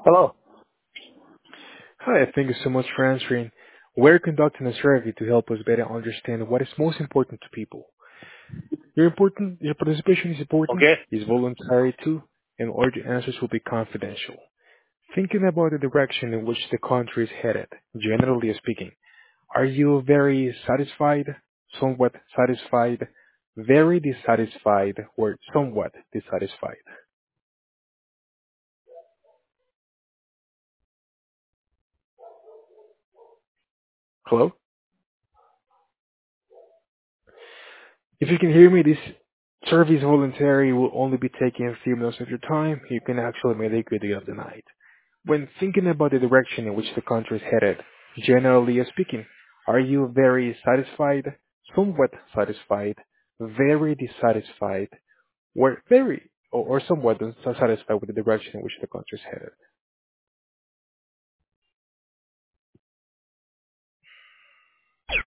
Hello. Hi, thank you so much for answering. We're conducting a survey to help us better understand what is most important to people. Your participation is important, Okay. is voluntary too, and all your answers will be confidential. Thinking about the direction in which the country is headed, generally speaking, are you very satisfied, somewhat satisfied, very dissatisfied, or somewhat dissatisfied? Hello? If you can hear me, this service voluntary will only be taking a few minutes of your time. You can actually make a good deal of the night. When thinking about the direction in which the country is headed, generally speaking, are you very satisfied, somewhat satisfied, very dissatisfied, or somewhat dissatisfied with the direction in which the country is headed?